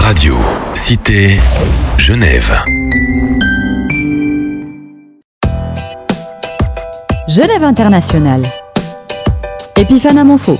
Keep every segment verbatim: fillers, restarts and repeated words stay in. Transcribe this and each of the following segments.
Radio, Cité, Genève. Genève Internationale. Epiphane Monfaux.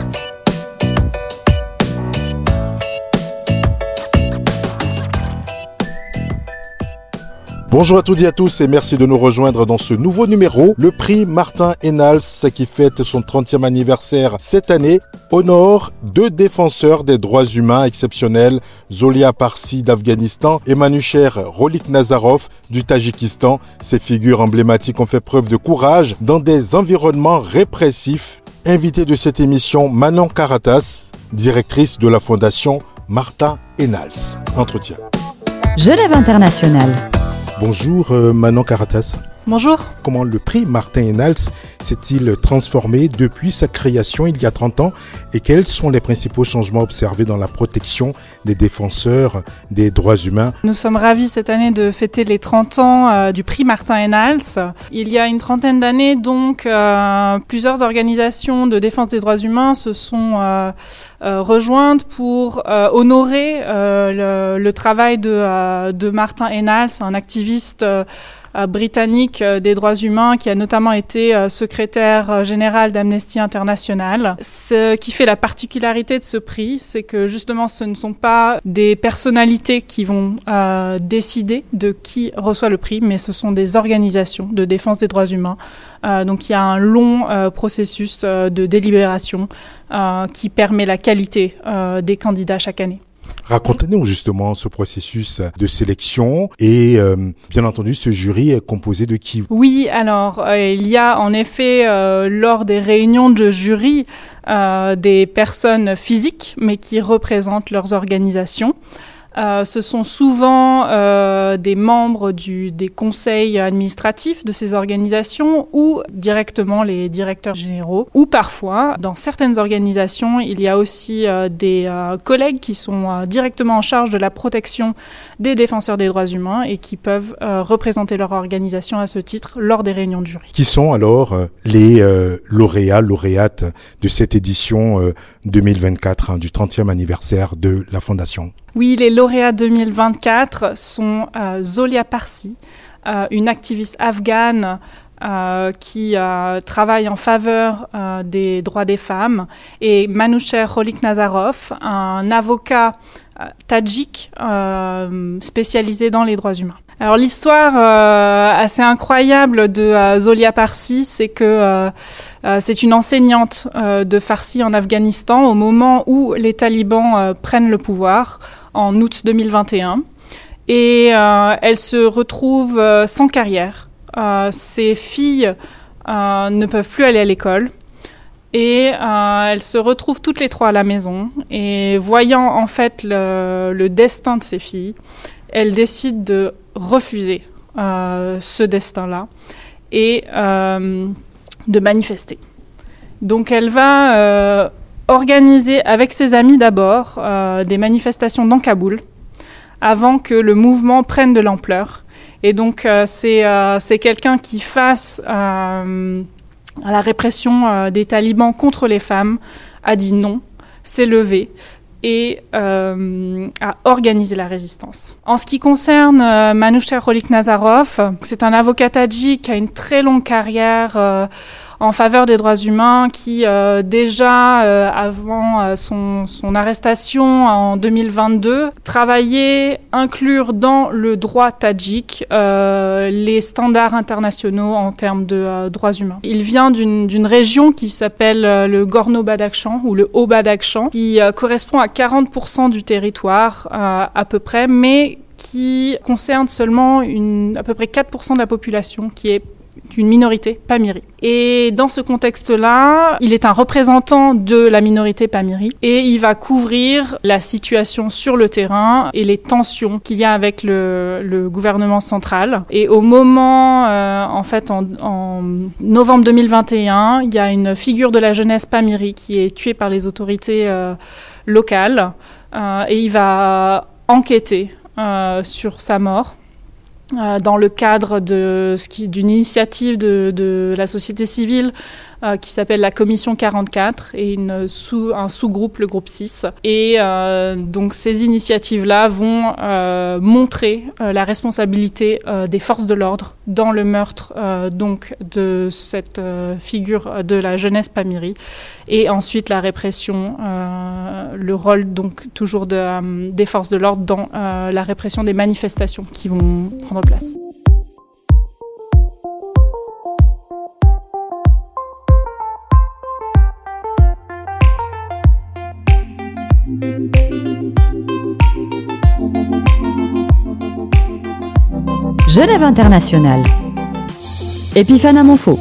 Bonjour à toutes et à tous et merci de nous rejoindre dans ce nouveau numéro. Le prix Martin Ennals, qui fête son trentième anniversaire cette année, honore deux défenseurs des droits humains exceptionnels, Zolia Parsi d'Afghanistan et Manoucher Rolik-Nazarov du Tadjikistan. Ces figures emblématiques ont fait preuve de courage dans des environnements répressifs. Invitée de cette émission, Manon Karatas, directrice de la fondation Martin Ennals. Entretien. Genève Internationale. Bonjour euh, Manon Karatas. Bonjour. Comment le prix Martin Ennals s'est-il transformé depuis sa création il y a trente ans et quels sont les principaux changements observés dans la protection des défenseurs des droits humains? Nous sommes ravis cette année de fêter les trente ans euh, du prix Martin Ennals. Il y a une trentaine d'années, donc, euh, plusieurs organisations de défense des droits humains se sont euh, euh, rejointes pour euh, honorer euh, le, le travail de, euh, de Martin Ennals, un activiste euh, britannique des droits humains qui a notamment été euh, secrétaire général d'Amnesty International. Ce qui fait la particularité de ce prix, c'est que justement ce ne sont pas des personnalités qui vont euh, décider de qui reçoit le prix, mais ce sont des organisations de défense des droits humains. Euh, donc il y a un long euh, processus euh, de délibération euh, qui permet la qualité euh, des candidats chaque année. Racontez-nous justement ce processus de sélection et euh, bien entendu ce jury est composé de qui? Oui, alors euh, il y a en effet euh, lors des réunions de jury euh, des personnes physiques mais qui représentent leurs organisations. Euh, ce sont souvent euh, des membres du, des conseils administratifs de ces organisations ou directement les directeurs généraux. Ou parfois, dans certaines organisations, il y a aussi euh, des euh, collègues qui sont euh, directement en charge de la protection des défenseurs des droits humains et qui peuvent euh, représenter leur organisation à ce titre lors des réunions de jury. Qui sont alors euh, les euh, lauréats, lauréates de cette édition euh, deux mille vingt-quatre, hein, du trentième anniversaire de la Fondation? Oui, les lauréats deux mille vingt-quatre sont euh, Zolia Parsi, euh, une activiste afghane euh, qui euh, travaille en faveur euh, des droits des femmes, et Manoucher Rolik-Nazarov, un avocat euh, tadjik euh, spécialisé dans les droits humains. Alors l'histoire euh, assez incroyable de euh, Zolia Parsi, c'est que euh, euh, c'est une enseignante euh, de Farsi en Afghanistan au moment où les talibans euh, prennent le pouvoir en août deux mille vingt et un. Et euh, elle se retrouve euh, sans carrière. Euh, ses filles euh, ne peuvent plus aller à l'école. Et euh, elles se retrouvent toutes les trois à la maison. Et voyant en fait le, le destin de ses filles, elle décide de refuser euh, ce destin-là et euh, de manifester. Donc elle va euh, organiser avec ses amis d'abord euh, des manifestations dans Kaboul avant que le mouvement prenne de l'ampleur. Et donc euh, c'est, euh, c'est quelqu'un qui, face euh, à la répression euh, des talibans contre les femmes, a dit non, s'est levé et euh, à organiser la résistance. En ce qui concerne euh, Manoucher Rolik-Nazarov, c'est un avocat tadjik qui a une très longue carrière euh, en faveur des droits humains, qui euh, déjà euh, avant euh, son, son arrestation en deux mille vingt-deux travaillait inclure dans le droit tadjik euh, les standards internationaux en termes de euh, droits humains. Il vient d'une, d'une région qui s'appelle euh, le Gorno-Badakhshan ou le Haut-Badakhshan, qui euh, correspond à quarante pour cent du territoire euh, à peu près, mais qui concerne seulement une, à peu près quatre pour cent de la population, qui est une minorité pamiri. Et dans ce contexte-là, il est un représentant de la minorité pamiri et il va couvrir la situation sur le terrain et les tensions qu'il y a avec le, le gouvernement central. Et au moment, euh, en fait, en, en novembre deux mille vingt et un, il y a une figure de la jeunesse pamiri qui est tuée par les autorités euh, locales euh, et il va enquêter euh, sur sa mort. Euh, dans le cadre de, ce qui, d'une initiative de, de la société civile euh, qui s'appelle la Commission quarante-quatre et une sous, un sous-groupe, le groupe six. Et euh, donc ces initiatives-là vont euh, montrer euh, la responsabilité euh, des forces de l'ordre dans le meurtre euh, donc de cette euh, figure de la jeunesse Pamiri, et ensuite la répression, euh, le rôle donc toujours de, euh, des forces de l'ordre dans euh, la répression des manifestations qui vont prendre place. Genève Internationale. Epifana Monfaux.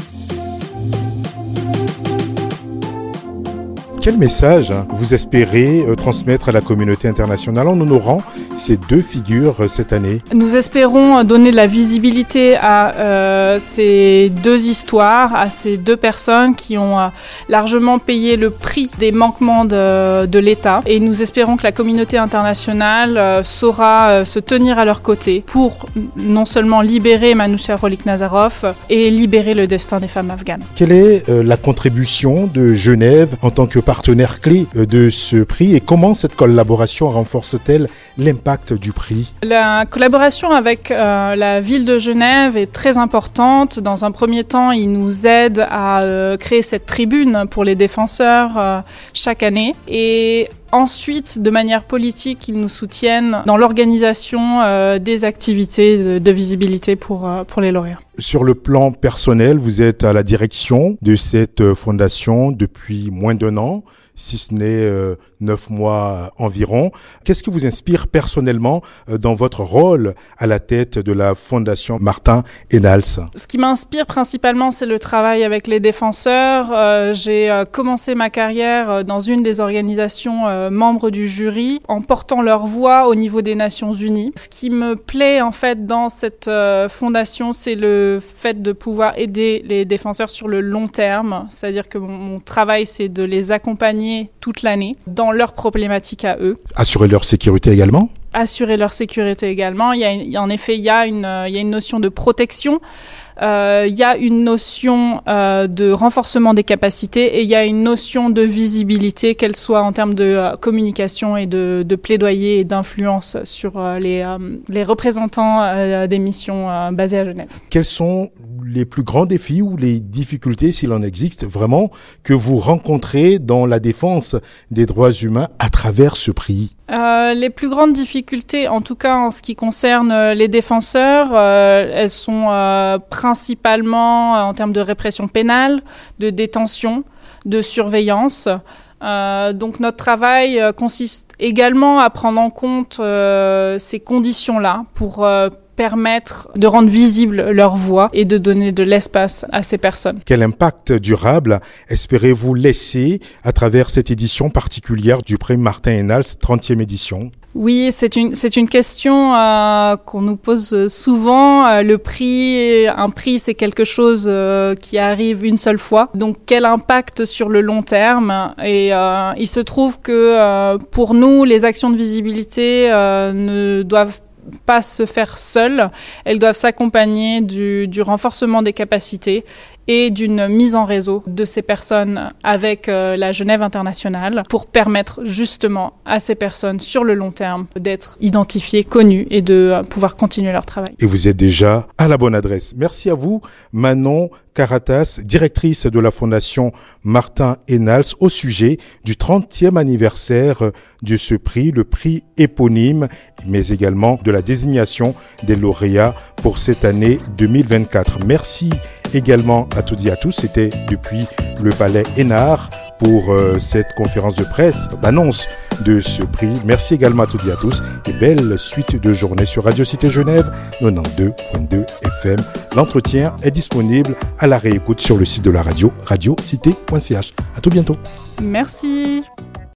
Quel message vous espérez euh, transmettre à la communauté internationale en honorant ces deux figures euh, cette année? Nous espérons donner de la visibilité à euh, ces deux histoires, à ces deux personnes qui ont euh, largement payé le prix des manquements de, de l'État. Et nous espérons que la communauté internationale euh, saura euh, se tenir à leur côté pour non seulement libérer Manouchev Rolik-Nazarov et libérer le destin des femmes afghanes. Quelle est euh, la contribution de Genève en tant que partenaire clé de ce prix et comment cette collaboration renforce-t-elle l'impact du prix? La collaboration avec euh, la ville de Genève est très importante. Dans un premier temps, ils nous aident à euh, créer cette tribune pour les défenseurs euh, chaque année. Et ensuite, de manière politique, ils nous soutiennent dans l'organisation euh, des activités de, de visibilité pour, euh, pour les lauréats. Sur le plan personnel, vous êtes à la direction de cette fondation depuis moins d'un an, si ce n'est euh, neuf mois environ. Qu'est-ce qui vous inspire personnellement euh, dans votre rôle à la tête de la fondation Martin Ennals? Ce qui m'inspire principalement, c'est le travail avec les défenseurs. Euh, j'ai euh, commencé ma carrière euh, dans une des organisations euh, membres du jury, en portant leur voix au niveau des Nations Unies. Ce qui me plaît en fait dans cette euh, fondation, c'est le fait de pouvoir aider les défenseurs sur le long terme. C'est-à-dire que mon, mon travail, c'est de les accompagner toute l'année dans leurs problématiques à eux. Assurer leur sécurité également? Assurer leur sécurité également. Il y a, il y a en effet, il y a une, il y a une notion de protection. Euh, il y a une notion euh, de renforcement des capacités et il y a une notion de visibilité, qu'elle soit en termes de euh, communication et de, de plaidoyer et d'influence sur euh, les, euh, les représentants euh, des missions euh, basées à Genève. Quels sont les plus grands défis ou les difficultés, s'il en existe vraiment, que vous rencontrez dans la défense des droits humains à travers ce prix? Euh, les plus grandes difficultés, en tout cas en ce qui concerne euh, les défenseurs, euh, elles sont euh, principalement euh, en termes de répression pénale, de détention, de surveillance. Euh, donc notre travail euh, consiste également à prendre en compte euh, ces conditions-là pour euh, permettre de rendre visible leur voix et de donner de l'espace à ces personnes. Quel impact durable espérez-vous laisser à travers cette édition particulière du prix Martin Ennals, trentième édition? Oui, c'est une c'est une question euh, qu'on nous pose souvent. Euh, le prix, un prix, c'est quelque chose euh, qui arrive une seule fois. Donc, quel impact sur le long terme? Et euh, il se trouve que euh, pour nous, les actions de visibilité euh, ne doivent pas se faire seules. Elles doivent s'accompagner du, du renforcement des capacités et d'une mise en réseau de ces personnes avec euh, la Genève internationale pour permettre justement à ces personnes sur le long terme d'être identifiées, connues et de euh, pouvoir continuer leur travail. Et vous êtes déjà à la bonne adresse. Merci à vous, Manon Caratas, directrice de la Fondation Martin Ennals, au sujet du trentième anniversaire de ce prix, le prix éponyme, mais également de la désignation des lauréats pour cette année deux mille vingt-quatre. Merci également à toutes et à tous. C'était depuis le Palais Hénard pour euh, cette conférence de presse d'annonce de ce prix. Merci également à toutes et à tous et belle suite de journée sur Radio Cité Genève quatre-vingt-douze point deux F M. L'entretien est disponible à la réécoute sur le site de la radio, radio cité point c h. À tout bientôt. Merci.